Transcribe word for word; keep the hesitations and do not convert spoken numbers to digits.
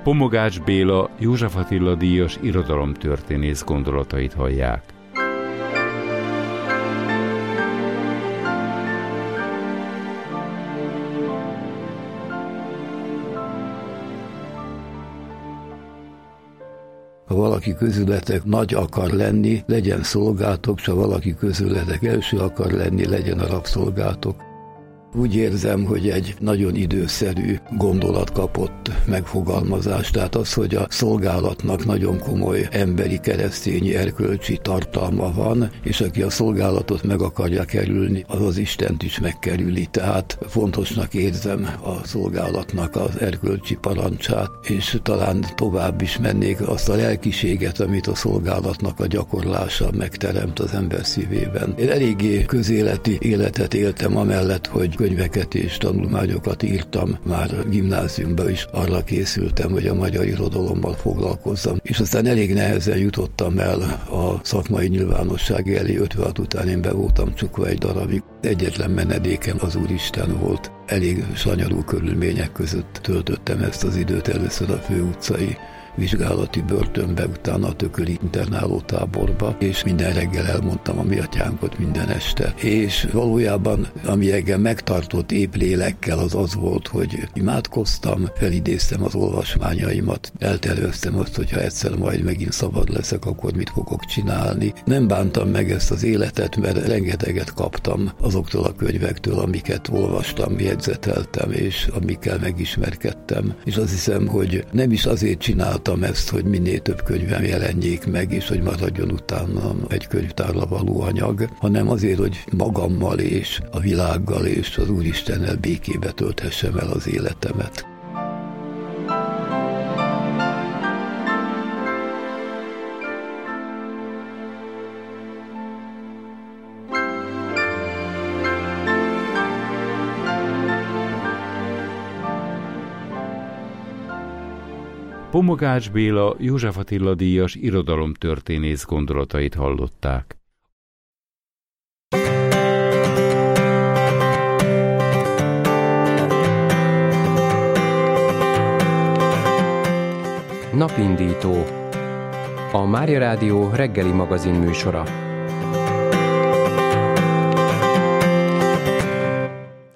Pomogács Béla, József Attila díjas irodalomtörténész gondolatait hallják. Ha valaki közületek nagy akar lenni, legyen szolgátok, s ha valaki közületek első akar lenni, legyen a rabszolgátok. Úgy érzem, hogy egy nagyon időszerű gondolat kapott megfogalmazást, tehát az, hogy a szolgálatnak nagyon komoly emberi, keresztényi, erkölcsi tartalma van, és aki a szolgálatot meg akarja kerülni, az az Istent is megkerüli. Tehát fontosnak érzem a szolgálatnak az erkölcsi parancsát, és talán tovább is mennék azt a lelkiséget, amit a szolgálatnak a gyakorlása megteremt az ember szívében. Én eléggé közéleti életet éltem amellett, hogy könyveket és tanulmányokat írtam, már gimnáziumban is arra készültem, hogy a magyar irodalommal foglalkozzam. És aztán elég nehezen jutottam el a szakmai nyilvánosság elé, ötvenhat után én be voltam csukva egy darabig. Egyetlen menedékem az Úristen volt. Elég sanyarú körülmények között töltöttem ezt az időt, először a főutcai vizsgálati börtönbe, utána a tököli internáló táborba, és minden reggel elmondtam a mi atyánkot minden este. És valójában, ami engem megtartott épp lélekkel, az az volt, hogy imádkoztam, felidéztem az olvasmányaimat, elterveztem azt, hogy ha egyszer majd megint szabad leszek, akkor mit fogok csinálni. Nem bántam meg ezt az életet, mert rengeteget kaptam azoktól a könyvektől, amiket olvastam, jegyzeteltem, és amikkel megismerkedtem. És azt hiszem, hogy nem is azért csináltam ezt, hogy minél több könyvem jelenjék meg, és hogy maradjon utána egy könyvtárla való anyag, hanem azért, hogy magammal és a világgal és az Úristennel békébe tölthessem el az életemet. Pomogács Béla, József Attila díjas irodalomtörténész gondolatait hallották. Napindító. A Mária Rádió reggeli magazin műsora.